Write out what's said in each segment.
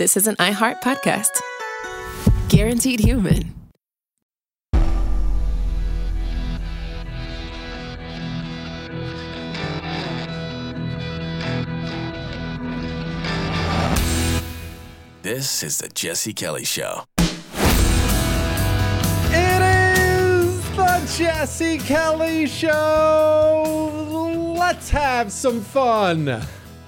this is an iHeart podcast. Guaranteed Human. This is the Jesse Kelly Show. It is the Jesse Kelly Show. Let's have some fun.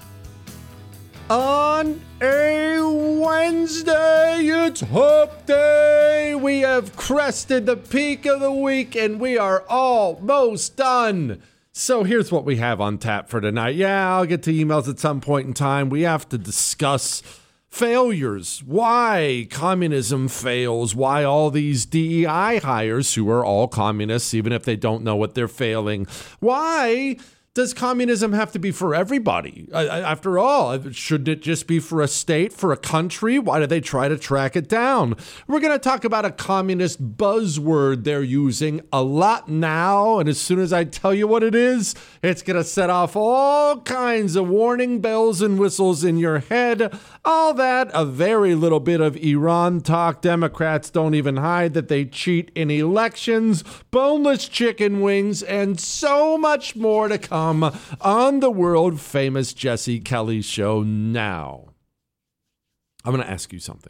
On a Wednesday, it's Hump Day. We have crested the peak of the week and we are almost done. So here's what we have on tap for tonight. Yeah, I'll get to emails at some point in time. We have to discuss failures, why communism fails, why all these DEI hires who are all communists, even if they don't know what they're failing, why does communism have to be for everybody? After all, shouldn't it just be for a state, for a country? Why do they try to track it down? We're going to talk about a communist buzzword they're using a lot now, and as soon as I tell you what it is, it's going to set off all kinds of warning bells and whistles in your head. All that, a very little bit of Iran talk. Democrats don't even hide that they cheat in elections, boneless chicken wings, and so much more to come on the world famous Jesse Kelly Show now. I'm going to ask you something.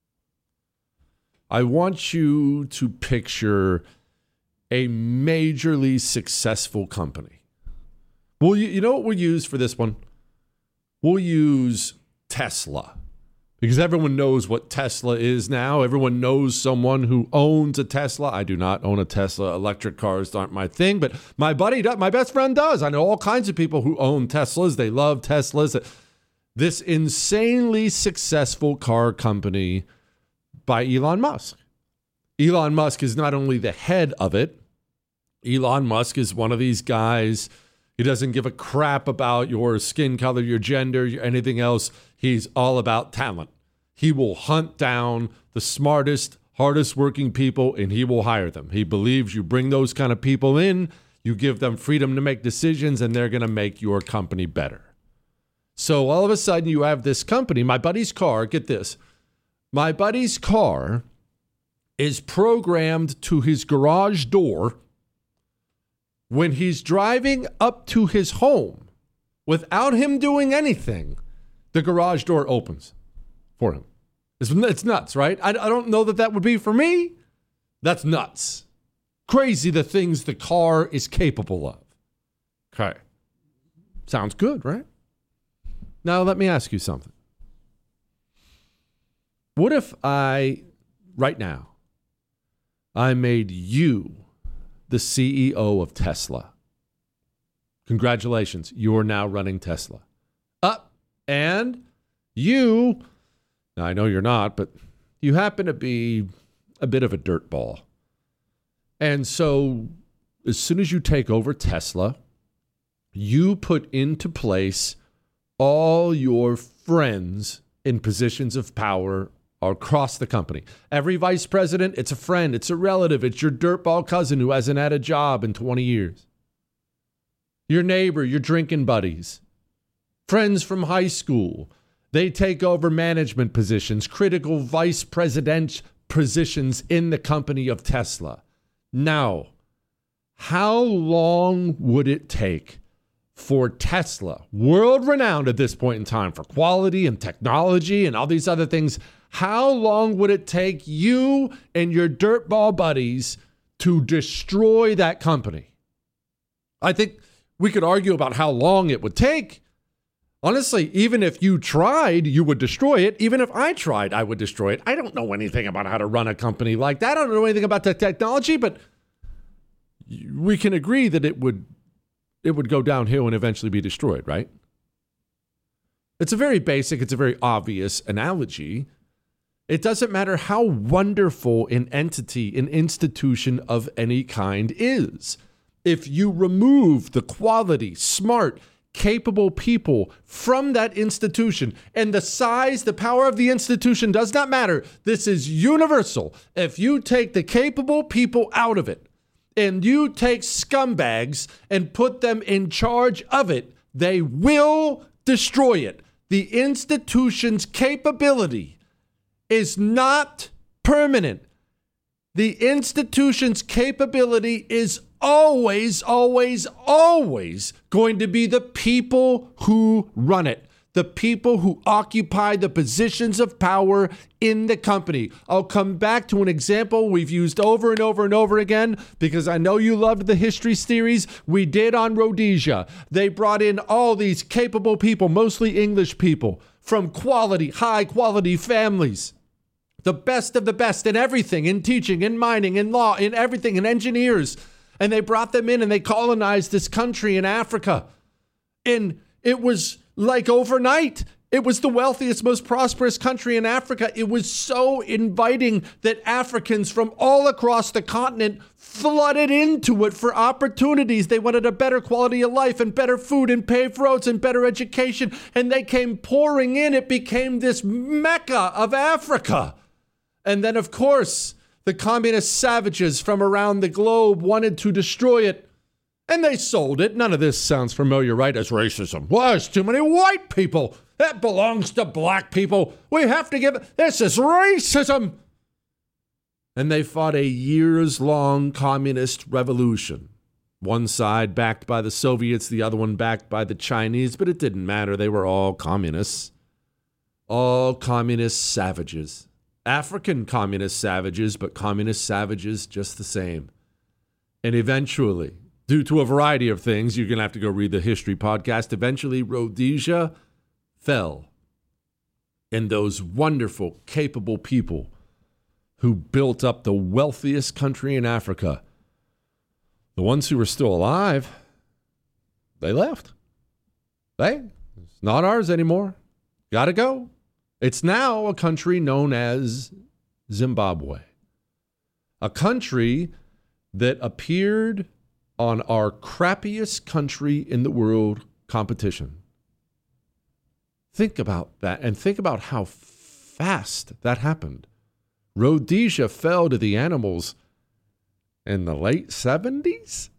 I want you to picture a majorly successful company. Well, you know what we'll use for this one? We'll use Tesla. Because everyone knows what Tesla is now. Everyone knows someone who owns a Tesla. I do not own a Tesla. Electric cars aren't my thing, but my buddy does. My best friend does. I know all kinds of people who own Teslas. They love Teslas. This insanely successful car company by Elon Musk. Elon Musk is not only the head of it. Elon Musk is one of these guys. He doesn't give a crap about your skin color, your gender, anything else. He's all about talent. He will hunt down the smartest, hardest working people, and he will hire them. He believes you bring those kind of people in, you give them freedom to make decisions, and they're going to make your company better. So all of a sudden you have this company, my buddy's car, get this. My buddy's car is programmed to his garage door. When he's driving up to his home, without him doing anything, the garage door opens for him. It's nuts, right? I don't know that would be for me. That's nuts. Crazy the things the car is capable of. Okay. Sounds good, right? Now let me ask you something. What if right now, I made you the CEO of Tesla? Congratulations, you're now running Tesla. And you, now I know you're not, but you happen to be a bit of a dirtball. And so as soon as you take over Tesla, you put into place all your friends in positions of power across the company. Every vice president, it's a friend, it's a relative, it's your dirtball cousin who hasn't had a job in 20 years. Your neighbor, your drinking buddies, friends from high school. They take over management positions, critical vice president positions in the company of Tesla. Now, how long would it take for Tesla, world-renowned at this point in time for quality and technology and all these other things, how long would it take you and your dirtball buddies to destroy that company? I think we could argue about how long it would take. Honestly, even if you tried, you would destroy it. Even if I tried, I would destroy it. I don't know anything about how to run a company like that. I don't know anything about the technology, but we can agree that it would go downhill and eventually be destroyed, right? It's a very basic, it's a very obvious analogy. It doesn't matter how wonderful an entity, an institution of any kind is. If you remove the quality, smart, capable people from that institution, and the size, the power of the institution does not matter. This is universal. If you take the capable people out of it, and you take scumbags and put them in charge of it, they will destroy it. The institution's capability is not permanent. The institution's capability is always, always, always going to be the people who run it, the people who occupy the positions of power in the company. I'll come back to an example we've used over and over and over again because I know you loved the history series we did on Rhodesia. They brought in all these capable people, mostly English people, from high quality families. The best of the best in everything, in teaching, in mining, in law, in everything, in engineers. And they brought them in and they colonized this country in Africa. And it was like overnight. It was the wealthiest, most prosperous country in Africa. It was so inviting that Africans from all across the continent flooded into it for opportunities. They wanted a better quality of life and better food and paved roads and better education. And they came pouring in. It became this Mecca of Africa. And then, of course, the communist savages from around the globe wanted to destroy it. And they sold it. None of this sounds familiar, right? As racism. Well, there's too many white people. That belongs to black people. We have to give it. This is racism. And they fought a years-long communist revolution. One side backed by the Soviets, the other one backed by the Chinese, but it didn't matter. They were all communists. All communist savages. African communist savages, but communist savages just the same. And eventually, due to a variety of things, you're going to have to go read the history podcast, eventually Rhodesia fell. And those wonderful, capable people who built up the wealthiest country in Africa, the ones who were still alive, they left. It's not ours anymore. Gotta go. It's now a country known as Zimbabwe, a country that appeared on our crappiest country in the world competition. Think about that and think about how fast that happened. Rhodesia fell to the animals in the late 70s.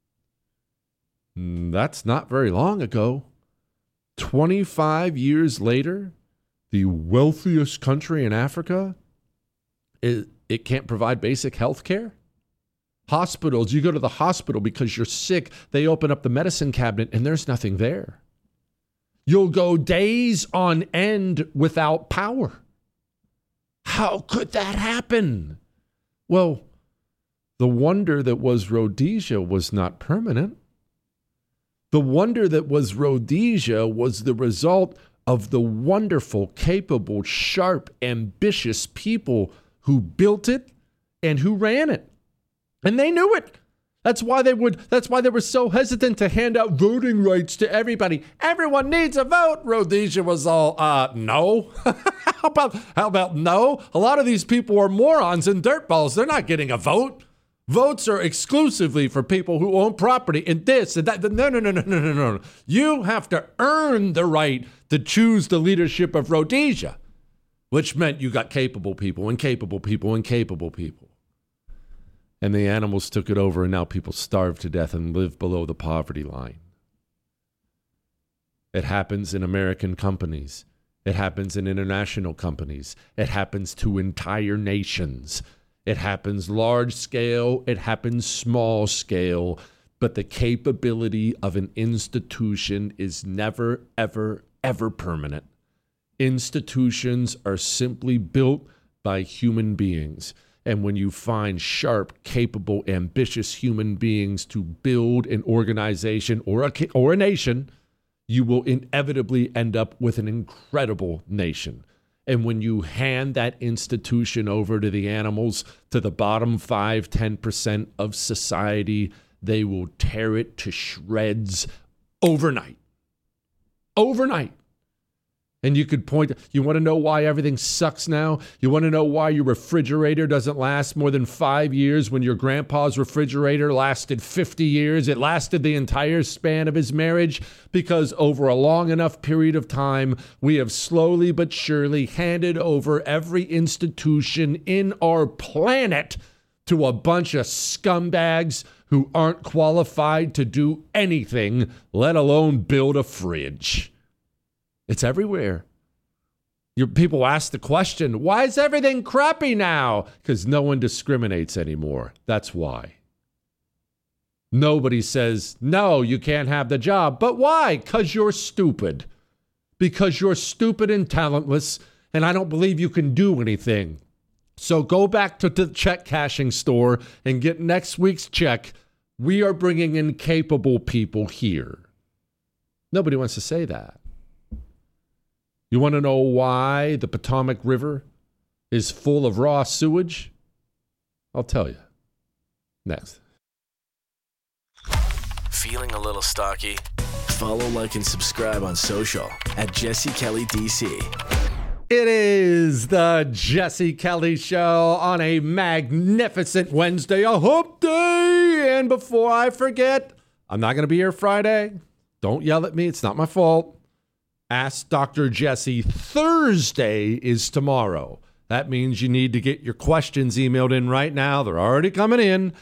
That's not very long ago. 25 years later, the wealthiest country in Africa, it can't provide basic health care. Hospitals, you go to the hospital because you're sick. They open up the medicine cabinet and there's nothing there. You'll go days on end without power. How could that happen? Well, the wonder that was Rhodesia was not permanent. The wonder that was Rhodesia was the result of the wonderful, capable, sharp, ambitious people who built it and who ran it. And they knew it. That's why they were so hesitant to hand out voting rights to everybody. Everyone needs a vote. Rhodesia was all, no. How about no? A lot of these people are morons and dirtballs. They're not getting a vote. Votes are exclusively for people who own property and this and that. No. You have to earn the right to choose the leadership of Rhodesia, which meant you got capable people and capable people and capable people. And the animals took it over, and now people starve to death and live below the poverty line. It happens in American companies. It happens in international companies. It happens to entire nations. It happens large scale. It happens small scale. But the capability of an institution is never, ever, ever permanent. Institutions are simply built by human beings. And when you find sharp, capable, ambitious human beings to build an organization or a nation, you will inevitably end up with an incredible nation. And when you hand that institution over to the animals, to the bottom 5, 10% of society, they will tear it to shreds overnight. Overnight. And you could point, you want to know why everything sucks now? You want to know why your refrigerator doesn't last more than 5 years when your grandpa's refrigerator lasted 50 years? It lasted the entire span of his marriage because over a long enough period of time, we have slowly but surely handed over every institution in our planet to a bunch of scumbags who aren't qualified to do anything, let alone build a fridge. It's everywhere. People ask the question, why is everything crappy now? Because no one discriminates anymore. That's why. Nobody says, no, you can't have the job. But why? Because you're stupid. Because you're stupid and talentless, and I don't believe you can do anything. So go back to the check cashing store and get next week's check. We are bringing in capable people here. Nobody wants to say that. You want to know why the Potomac River is full of raw sewage? I'll tell you. Next. Feeling a little stocky? Follow, like, and subscribe on social at Jesse Kelly DC. It is the Jesse Kelly Show on a magnificent Wednesday, a hump day. And before I forget, I'm not going to be here Friday. Don't yell at me. It's not my fault. Ask Dr. Jesse. Thursday is tomorrow. That means you need to get your questions emailed in right now. They're already coming in.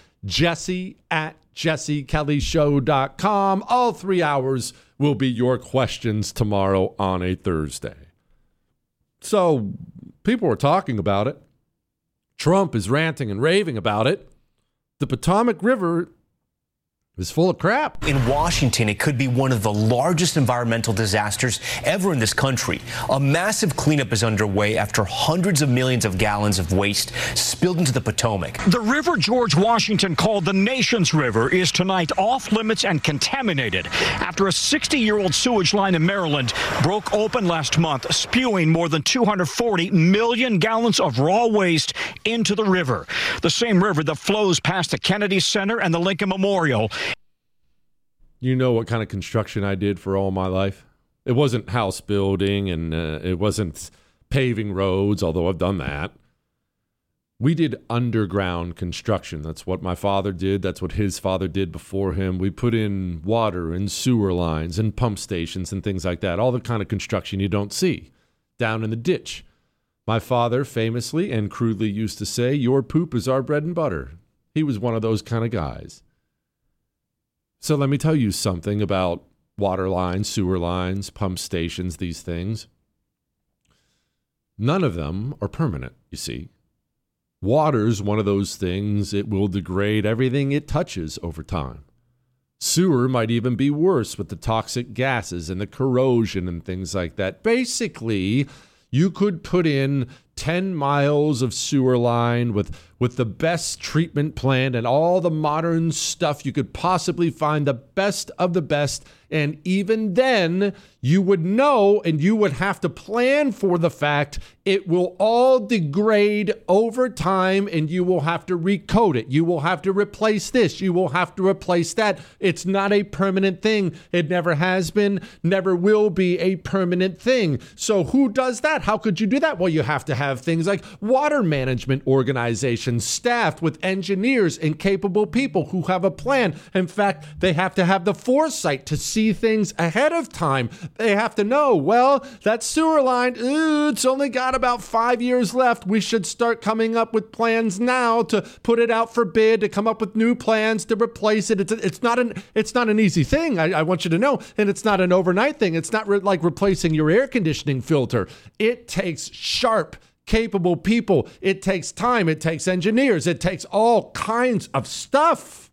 Jesse@jessekellyshow.com. All 3 hours will be your questions tomorrow on a Thursday. So people are talking about it. Trump is ranting and raving about it. The Potomac River is full of crap. In Washington, it could be one of the largest environmental disasters ever in this country. A massive cleanup is underway after hundreds of millions of gallons of waste spilled into the Potomac. The river George Washington called the nation's river is tonight off limits and contaminated after a 60-year-old sewage line in Maryland broke open last month, spewing more than 240 million gallons of raw waste into the river. The same river that flows past the Kennedy Center and the Lincoln Memorial. You know what kind of construction I did for all my life? It wasn't house building and it wasn't paving roads, although I've done that. We did underground construction. That's what my father did. That's what his father did before him. We put in water and sewer lines and pump stations and things like that. All the kind of construction you don't see down in the ditch. My father famously and crudely used to say, your poop is our bread and butter. He was one of those kind of guys. So let me tell you something about water lines, sewer lines, pump stations, these things. None of them are permanent, you see. Water's one of those things, it will degrade everything it touches over time. Sewer might even be worse with the toxic gases and the corrosion and things like that. Basically, you could put in 10 miles of sewer line with the best treatment plant and all the modern stuff you could possibly find, the best of the best. And even then, you would know and you would have to plan for the fact it will all degrade over time and you will have to recode it. You will have to replace this. You will have to replace that. It's not a permanent thing. It never has been, never will be a permanent thing. So who does that? How could you do that? Well, you have to have things like water management organizations staffed with engineers and capable people who have a plan. In fact, they have to have the foresight to see things ahead of time. They have to know, well, that sewer line, it's only got about 5 years left. We should start coming up with plans now to put it out for bid, to come up with new plans to replace it. It's not an easy thing. I want you to know, and it's not an overnight thing. It's not like replacing your air conditioning filter. It takes sharp, capable people. It takes time. It takes engineers. It takes all kinds of stuff.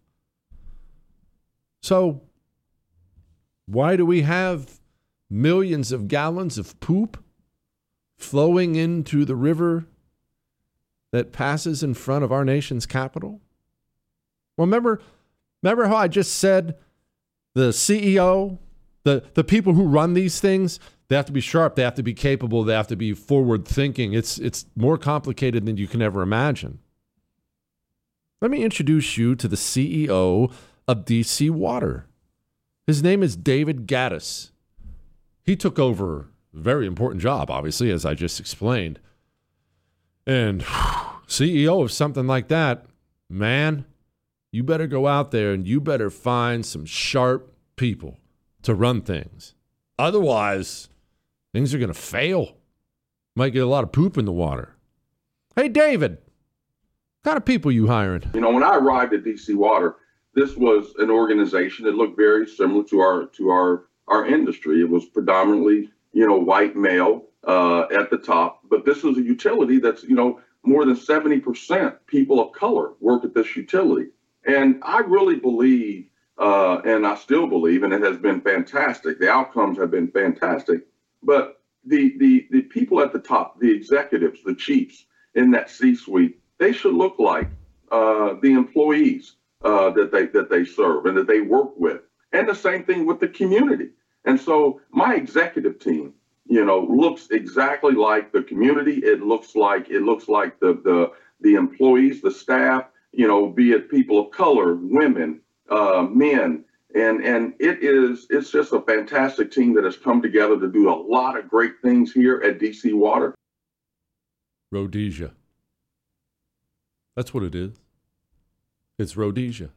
So why do we have millions of gallons of poop flowing into the river that passes in front of our nation's capital? Well, remember how I just said the CEO, the people who run these things, they have to be sharp, they have to be capable, they have to be forward thinking. It's more complicated than you can ever imagine. Let me introduce you to the CEO of DC Water. His name is David Gaddis. He took over a very important job, obviously, as I just explained. And CEO of something like that, man, you better go out there and you better find some sharp people to run things. Otherwise, things are going to fail. Might get a lot of poop in the water. Hey, David, what kind of people you hiring? You know, when I arrived at DC Water, this was an organization that looked very similar to our industry. It was predominantly white male at the top. But this is a utility that's, more than 70% people of color work at this utility. And I really believe, and I still believe, and it has been fantastic. The outcomes have been fantastic. But the people at the top, the executives, the chiefs in that C-suite, they should look like the employees that they serve and that they work with. And the same thing with the community. And so my executive team, looks exactly like the community. It looks like the employees, the staff, be it people of color, women, men. And it's just a fantastic team that has come together to do a lot of great things here at DC Water. Rhodesia. That's what it is. It's Rhodesia.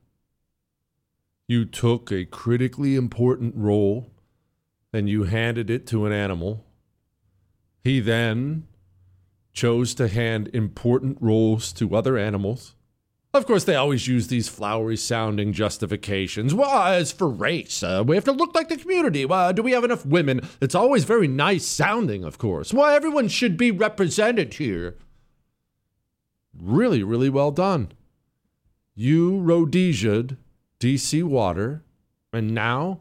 You took a critically important role and you handed it to an animal. He then chose to hand important roles to other animals. Of course, they always use these flowery-sounding justifications. Well, as for race, we have to look like the community. Do we have enough women? It's always very nice-sounding, of course. Well, everyone should be represented here. Really, really well done. You Rhodesia'd DC Water, and now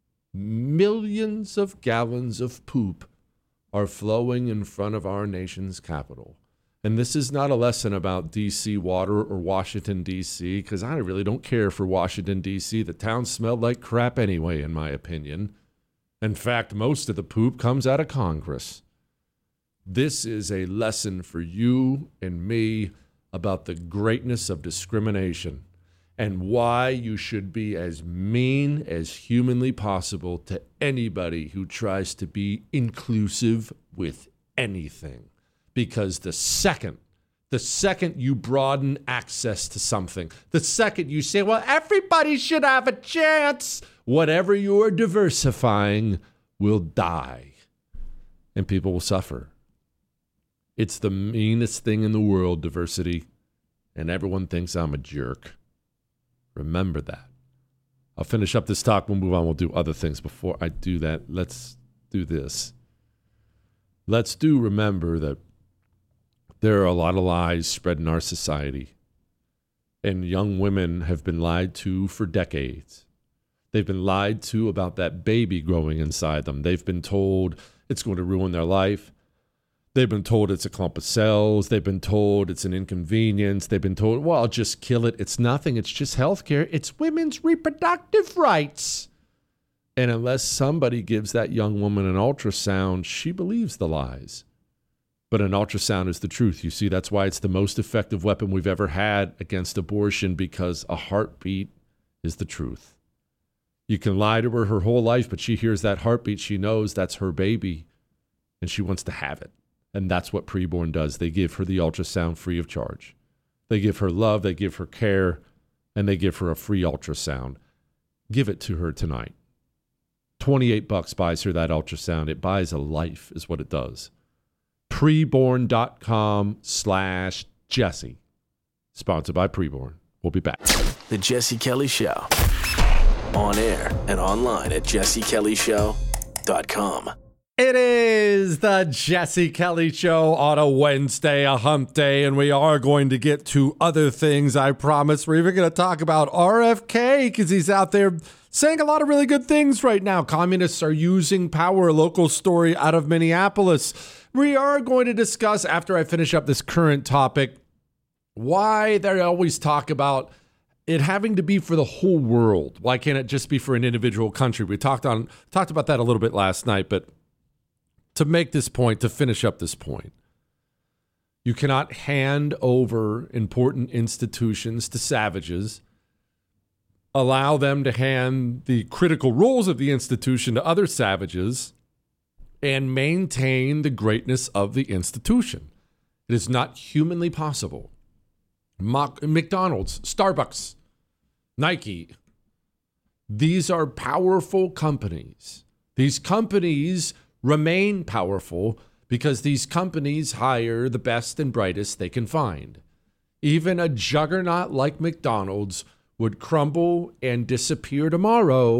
millions of gallons of poop are flowing in front of our nation's capital. And this is not a lesson about DC Water or Washington, D.C., because I really don't care for Washington, D.C. The town smelled like crap anyway, in my opinion. In fact, most of the poop comes out of Congress. This is a lesson for you and me about the greatness of discrimination and why you should be as mean as humanly possible to anybody who tries to be inclusive with anything. Because the second you broaden access to something, the second you say, well, everybody should have a chance, whatever you are diversifying will die and people will suffer. It's the meanest thing in the world, diversity, and everyone thinks I'm a jerk. Remember that. I'll finish up this talk. We'll move on. We'll do other things. Before I do that, let's do this. Remember that there are a lot of lies spread in our society, and young women have been lied to for decades. They've been lied to about that baby growing inside them. They've been told it's going to ruin their life. They've been told it's a clump of cells. They've been told it's an inconvenience. They've been told, well, I'll just kill it. It's nothing. It's just healthcare. It's women's reproductive rights. And unless somebody gives that young woman an ultrasound, she believes the lies. But an ultrasound is the truth. You see, that's why it's the most effective weapon we've ever had against abortion, because a heartbeat is the truth. You can lie to her whole life, but she hears that heartbeat. She knows that's her baby, and she wants to have it. And that's what Preborn does. They give her the ultrasound free of charge. They give her love, they give her care, and they give her a free ultrasound. Give it to her tonight. $28 buys her that ultrasound. It buys a life is what it does. Preborn.com/Jesse. Sponsored by Preborn. We'll be back. The Jesse Kelly Show. On air and online at jessekellyshow.com. It is the Jesse Kelly Show on a Wednesday, a hump day, and we are going to get to other things, I promise. We're even going to talk about RFK because he's out there saying a lot of really good things right now. Communists are using power, a local story out of Minneapolis. We are going to discuss, after I finish up this current topic, why they always talk about it having to be for the whole world. Why can't it just be for an individual country? We talked about that a little bit last night, but to make this point, to finish up this point, you cannot hand over important institutions to savages, allow them to hand the critical roles of the institution to other savages, and maintain the greatness of the institution. It is not humanly possible. McDonald's, Starbucks, Nike, these are powerful companies. These companies remain powerful because these companies hire the best and brightest they can find. Even a juggernaut like McDonald's would crumble and disappear tomorrow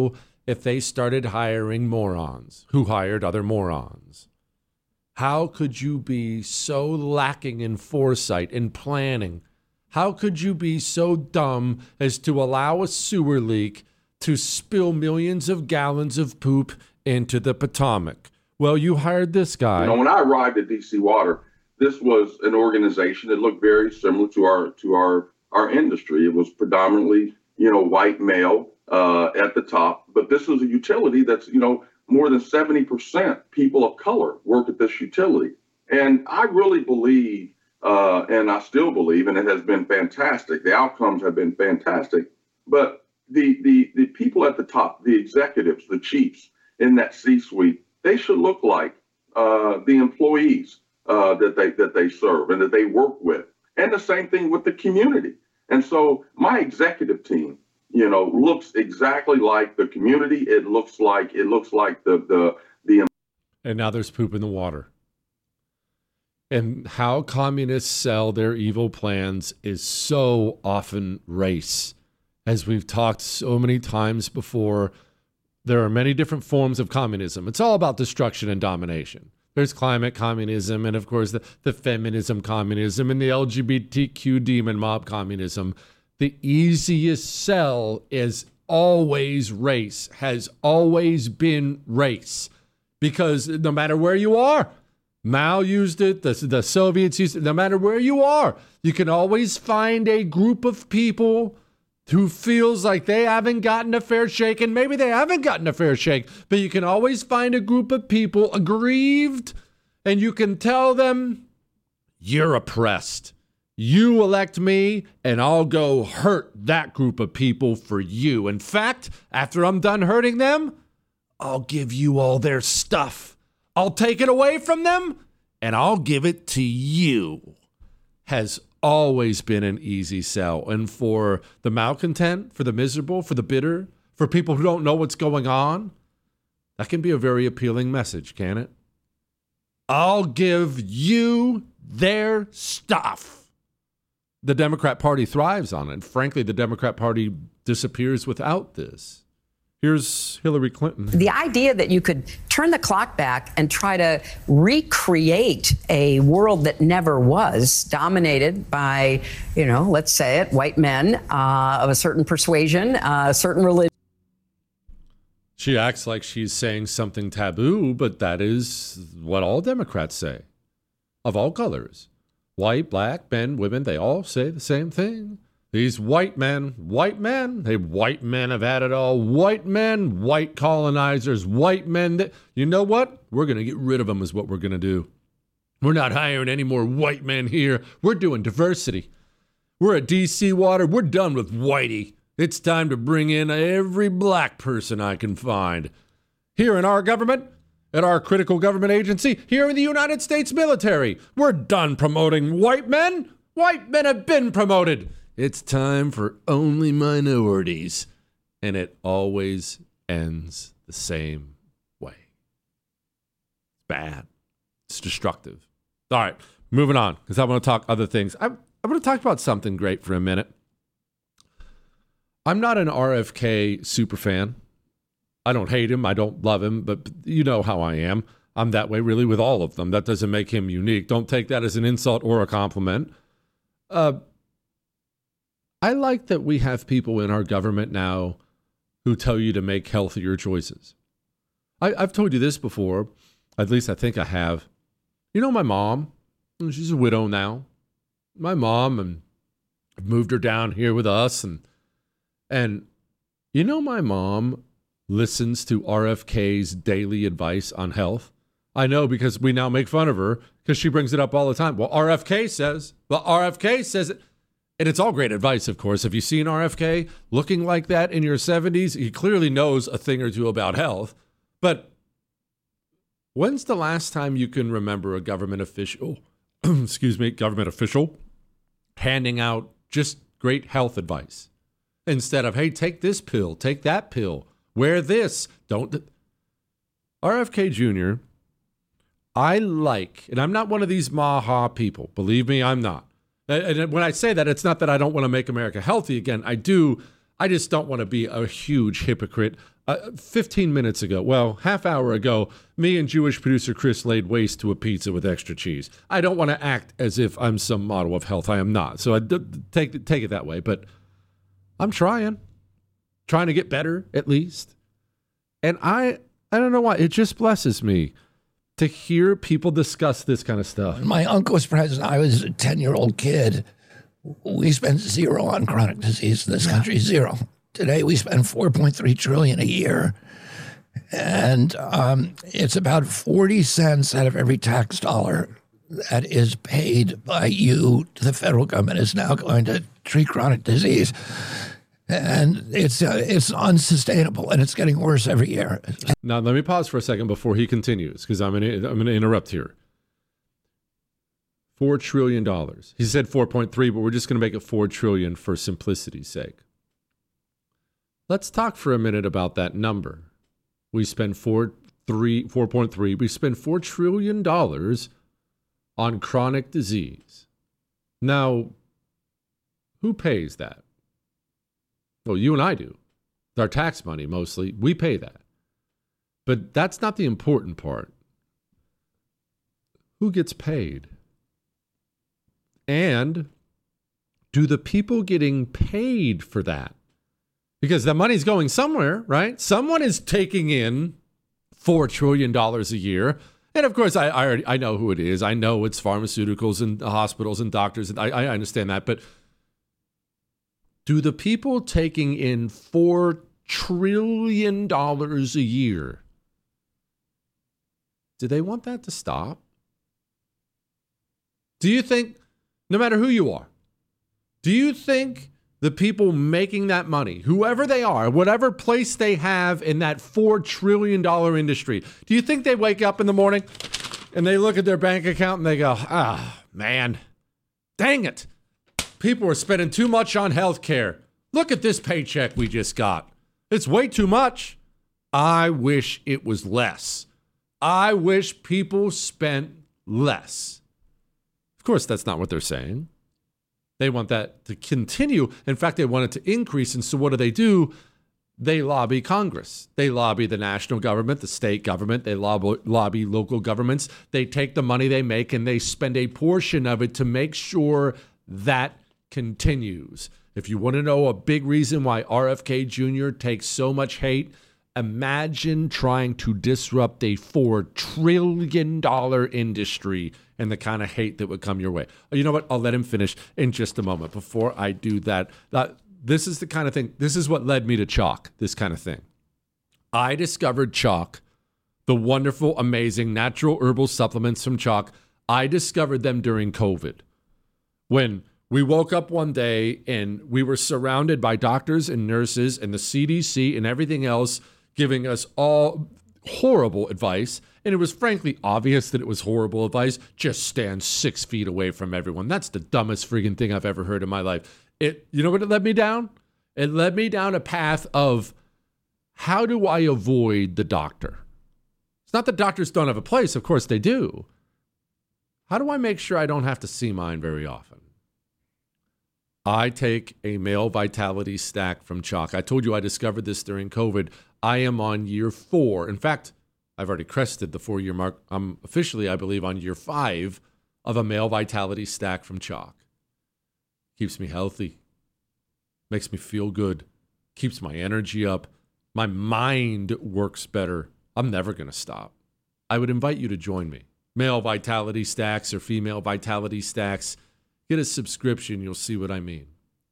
if they started hiring morons who hired other morons? How could you be so lacking in foresight and planning? How could you be so dumb as to allow a sewer leak to spill millions of gallons of poop into the Potomac? Well, you hired this guy. You know, when I arrived at DC Water, this was an organization that looked very similar to our industry. It was predominantly, white male at the top, but this is a utility that's, more than 70% people of color work at this utility. And I really believe, and I still believe, and it has been fantastic. The outcomes have been fantastic, but the people at the top, the executives, the chiefs in that C-suite, they should look like the employees that they serve and that they work with. And the same thing with the community. And so my executive team, looks exactly like the community. It looks like the. And now there's poop in the water. And how communists sell their evil plans is so often race. As we've talked so many times before, there are many different forms of communism. It's all about destruction and domination. There's climate communism, and of course the feminism communism, and the LGBTQ demon mob communism. The easiest sell is always race, has always been race. Because no matter where you are, Mao used it, the Soviets used it, no matter where you are, you can always find a group of people who feels like they haven't gotten a fair shake, and maybe they haven't gotten a fair shake, but you can always find a group of people aggrieved, and you can tell them, you're oppressed. You elect me, and I'll go hurt that group of people for you. In fact, after I'm done hurting them, I'll give you all their stuff. I'll take it away from them, and I'll give it to you. Has always been an easy sell. And for the malcontent, for the miserable, for the bitter, for people who don't know what's going on, that can be a very appealing message, can it? I'll give you their stuff. The Democrat Party thrives on it. Frankly, the Democrat Party disappears without this. Here's Hillary Clinton. The idea that you could turn the clock back and try to recreate a world that never was, dominated by, let's say it, white men of a certain persuasion, a certain religion. She acts like she's saying something taboo, but that is what all Democrats say, of all colors. White, black, men, women, they all say the same thing. These white men, white men have had it all. White men, white colonizers, white men. You know what? We're going to get rid of them is what we're going to do. We're not hiring any more white men here. We're doing diversity. We're at DC Water. We're done with whitey. It's time to bring in every black person I can find. Here in our government, at our critical government agency, here in the United States military, we're done promoting white men. White men have been promoted. It's time for only minorities. And it always ends the same way. It's bad. It's destructive. All right, moving on, because I want to talk other things. I want to talk about something great for a minute. I'm not an RFK super fan. I don't hate him. I don't love him, but you know how I am. I'm that way really with all of them. That doesn't make him unique. Don't take that as an insult or a compliment. I like that we have people in our government now who tell you to make healthier choices. I've told you this before. At least I think I have. You know my mom? She's a widow now. My mom, and moved her down here with us. And you know my mom listens to RFK's daily advice on health. I know because we now make fun of her because she brings it up all the time. Well, RFK says it. And it's all great advice, of course. If you see an RFK looking like that in your 70s, he clearly knows a thing or two about health. But when's the last time you can remember a government official, handing out just great health advice instead of, hey, take this pill, take that pill, wear this, don't. RFK Jr., I like, and I'm not one of these maha people. Believe me, I'm not. And when I say that, it's not that I don't want to make America healthy again. I do. I just don't want to be a huge hypocrite 15 minutes ago, half hour ago, me and Jewish producer Chris laid waste to a pizza with extra cheese. I don't want to act as if I'm some model of health. I am not. So I take it that way. But I'm trying to get better at least. And I don't know why. It just blesses me to hear people discuss this kind of stuff. When my uncle was president, I was a 10-year-old kid. We spent zero on chronic disease in this country, zero. Today, we spend $4.3 trillion a year, and it's about 40 cents out of every tax dollar that is paid by you to the federal government is now going to treat chronic disease, and it's unsustainable, and it's getting worse every year. Now, let me pause for a second before he continues, because I'm going to interrupt here. $4 trillion. He said 4.3, but we're just going to make it 4 trillion for simplicity's sake. Let's talk for a minute about that number. We spend 4.3. We spend $4 trillion on chronic disease. Now, who pays that? Well, you and I do. It's our tax money mostly. We pay that. But that's not the important part. Who gets paid? And do the people getting paid for that? Because the money's going somewhere, right? Someone is taking in $4 trillion a year. And of course, I know who it is. I know it's pharmaceuticals and hospitals and doctors. And I understand that. But do the people taking in $4 trillion a year, do they want that to stop? Do you think, no matter who you are, do you think the people making that money, whoever they are, whatever place they have in that $4 trillion industry, do you think they wake up in the morning and they look at their bank account and they go, man, dang it. People are spending too much on health care. Look at this paycheck we just got. It's way too much. I wish it was less. I wish people spent less. Of course, that's not what they're saying. They want that to continue. In fact, they want it to increase. And so what do? They lobby Congress. They lobby the national government, the state government. They lobby local governments. They take the money they make and they spend a portion of it to make sure that continues. If you want to know a big reason why RFK Jr. takes so much hate, imagine trying to disrupt a $4 trillion industry and the kind of hate that would come your way. You know what? I'll let him finish in just a moment. Before I do that, this is the kind of thing, this is what led me to Choq, this kind of thing. I discovered Choq, the wonderful, amazing natural herbal supplements from Choq. I discovered them during COVID. When we woke up one day and we were surrounded by doctors and nurses and the CDC and everything else giving us all horrible advice. And it was frankly obvious that it was horrible advice. Just stand 6 feet away from everyone. That's the dumbest friggin' thing I've ever heard in my life. You know what it led me down? It led me down a path of how do I avoid the doctor? It's not that doctors don't have a place. Of course they do. How do I make sure I don't have to see mine very often? I take a male vitality stack from Choq. I told you I discovered this during COVID. I am on year 4. In fact, I've already crested the 4-year mark. I'm officially, I believe, on year 5 of a male vitality stack from Choq. Keeps me healthy. Makes me feel good. Keeps my energy up. My mind works better. I'm never going to stop. I would invite you to join me. Male vitality stacks or female vitality stacks. Get a subscription. You'll see what I mean.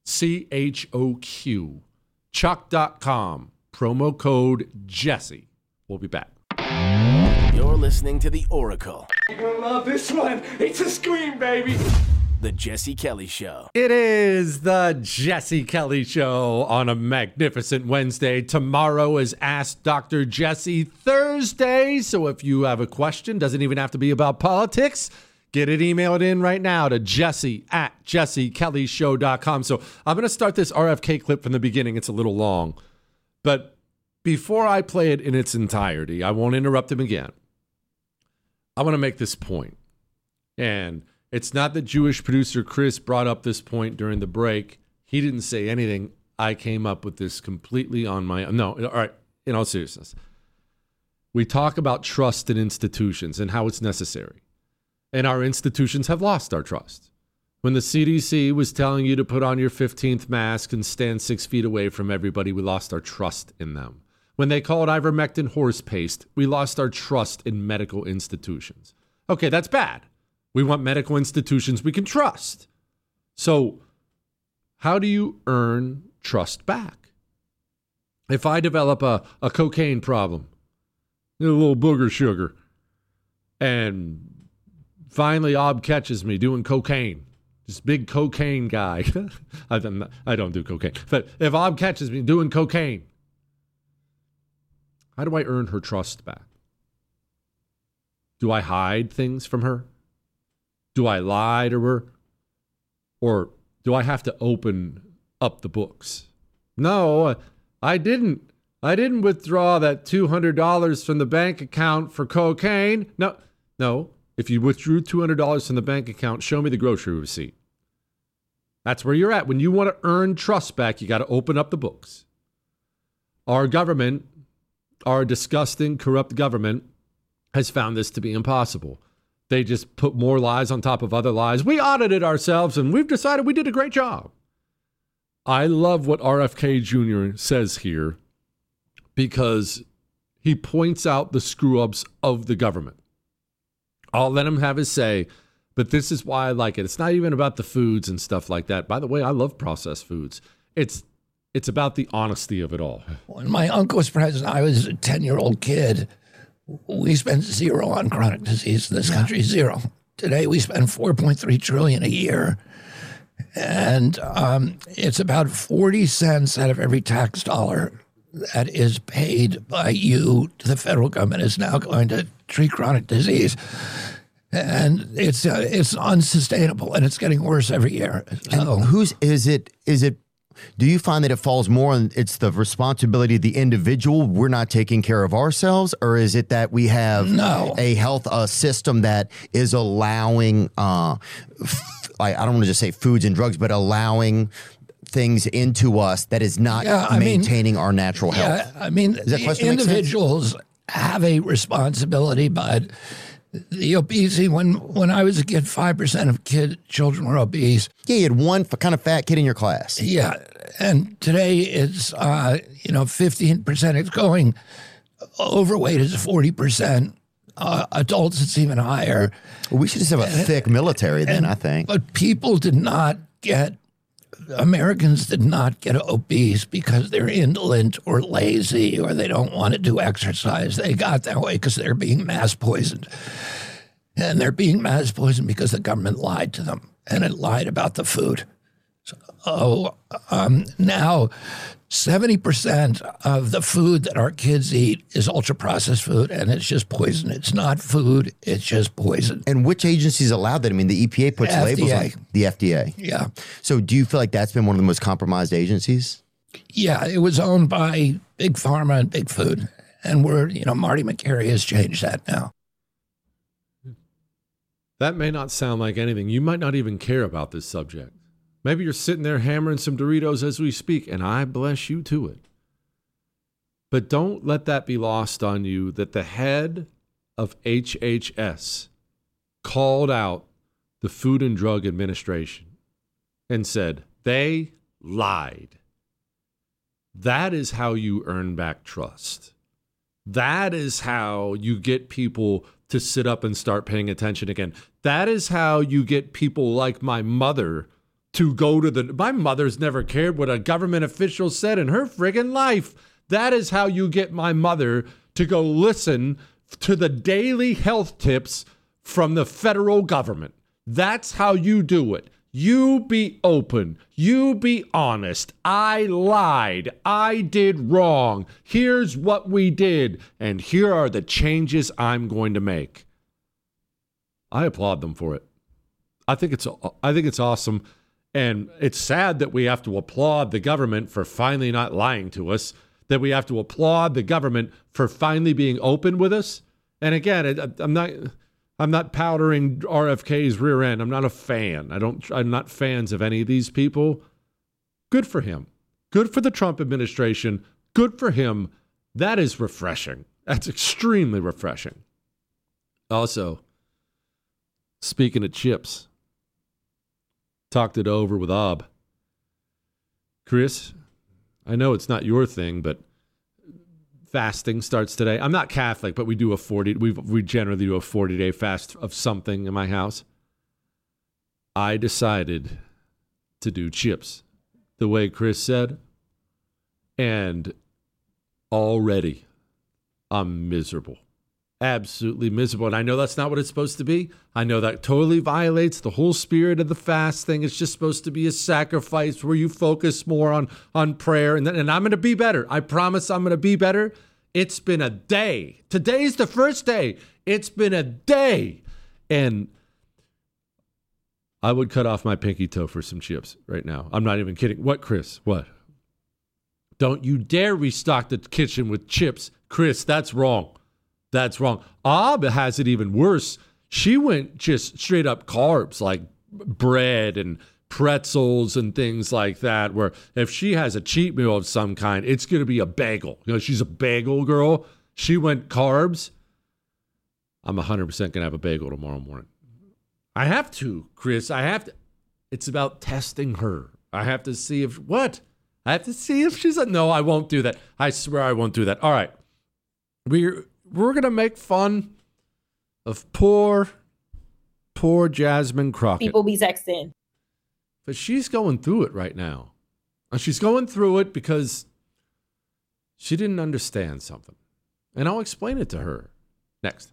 CHOQ. Choq.com. Promo code Jesse. We'll be back. You're listening to The Oracle. You're gonna love this one. It's a scream, baby. The Jesse Kelly Show. It is the Jesse Kelly Show on a magnificent Wednesday. Tomorrow is Ask Dr. Jesse Thursday. So if you have a question, doesn't even have to be about politics, get it emailed in right now to jesse@jessekellyshow.com. So I'm going to start this RFK clip from the beginning. It's a little long. But before I play it in its entirety, I won't interrupt him again. I want to make this point. And it's not that Jewish producer Chris brought up this point during the break. He didn't say anything. I came up with this completely on my own. No, all right. in all seriousness, we talk about trust in institutions and how it's necessary. And our institutions have lost our trust. When the CDC was telling you to put on your 15th mask and stand 6 feet away from everybody, we lost our trust in them. When they called ivermectin horse paste, we lost our trust in medical institutions. Okay, that's bad. We want medical institutions we can trust. So how do you earn trust back? If I develop a cocaine problem, a little booger sugar, and finally Ob catches me doing cocaine, this big cocaine guy. I don't do cocaine. But if Ob catches me doing cocaine, how do I earn her trust back? Do I hide things from her? Do I lie to her? Or do I have to open up the books? No, I didn't. I didn't withdraw that $200 from the bank account for cocaine. No. If you withdrew $200 from the bank account, show me the grocery receipt. That's where you're at. When you want to earn trust back, you got to open up the books. Our government, our disgusting, corrupt government, has found this to be impossible. They just put more lies on top of other lies. We audited ourselves, and we've decided we did a great job. I love what RFK Jr. says here because he points out the screw-ups of the government. I'll let him have his say, but this is why I like it. It's not even about the foods and stuff like that. By the way, I love processed foods. It's about the honesty of it all. When my uncle was president, I was a 10-year-old kid. We spent zero on chronic disease in this country, zero. Today, we spend $4.3 trillion a year. And it's about 40 cents out of every tax dollar that is paid by you to the federal government is now going to treat chronic disease. And it's unsustainable, and it's getting worse every year. So, and do you find that it falls more on it's the responsibility of the individual, we're not taking care of ourselves, or is it that we have a health system that is allowing, I don't want to just say foods and drugs, but allowing things into us that is not maintaining our natural health? I mean, the individuals have a responsibility, but the obesity, when I was a kid, 5% of children were obese. Yeah, you had one kind of fat kid in your class. Yeah, and today it's 15%. It's going overweight is 40%. Adults, it's even higher. Well, we should just have a thick military then, I think. But Americans did not get obese because they're indolent or lazy or they don't want to do exercise. They got that way because they're being mass poisoned. And they're being mass poisoned because the government lied to them, and it lied about the food. So now 70% of the food that our kids eat is ultra-processed food, and it's just poison. It's not food. It's just poison. And which agencies allowed that? I mean, the EPA puts labels on the FDA. Yeah. So do you feel like that's been one of the most compromised agencies? Yeah, it was owned by Big Pharma and Big Food. And Marty McCary has changed that now. That may not sound like anything. You might not even care about this subject. Maybe you're sitting there hammering some Doritos as we speak, and I bless you to it. But don't let that be lost on you that the head of HHS called out the Food and Drug Administration and said, they lied. That is how you earn back trust. That is how you get people to sit up and start paying attention again. That is how you get people like my mother to go to my mother's never cared what a government official said in her friggin' life. That is how you get my mother to go listen to the daily health tips from the federal government. That's how you do it. You be open. You be honest. I lied. I did wrong. Here's what we did. And here are the changes I'm going to make. I applaud them for it. I think it's awesome. And it's sad that we have to applaud the government for finally not lying to us, that we have to applaud the government for finally being open with us. And again, I'm not powdering RFK's rear end. I'm not a fan. I'm not fans of any of these people. Good for him. Good for the Trump administration. Good for him. That is refreshing. That's extremely refreshing. Also, speaking of chips, talked it over with Ob. Chris, I know it's not your thing, but fasting starts today. I'm not Catholic, but we generally do a 40-day fast of something in my house. I decided to do chips the way Chris said, and already I'm miserable. Absolutely miserable. And I know that's not what it's supposed to be. I know that totally violates the whole spirit of the fast thing. It's just supposed to be a sacrifice where you focus more on prayer. And I'm going to be better. I promise I'm going to be better. It's been a day. Today's the first day. It's been a day. And I would cut off my pinky toe for some chips right now. I'm not even kidding. What, Chris? What? Don't you dare restock the kitchen with chips. Chris, that's wrong. That's wrong. Ab has it even worse. She went just straight up carbs, like bread and pretzels and things like that, where if she has a cheat meal of some kind, it's going to be a bagel. You know, she's a bagel girl. She went carbs. I'm 100% going to have a bagel tomorrow morning. I have to, Chris. I have to. It's about testing her. I have to see if she's like, no, I won't do that. I swear I won't do that. All right. We're going to make fun of poor Jasmine Crockett. People be texting. But she's going through it right now. And she's going through it because she didn't understand something. And I'll explain it to her next.